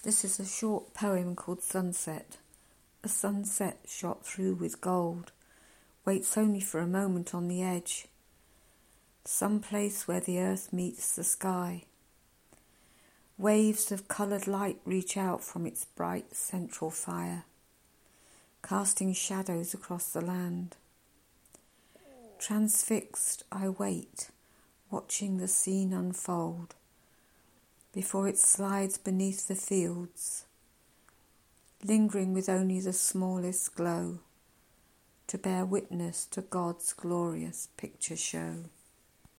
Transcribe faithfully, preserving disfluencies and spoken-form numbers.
This is a short poem called Sunset. A sunset shot through with gold waits only for a moment on the edge, some place where the earth meets the sky. Waves of coloured light reach out from its bright central fire, casting shadows across the land. Transfixed, I wait, watching the scene unfold, before it slides beneath the fields, lingering with only the smallest glow, to bear witness to God's glorious picture show.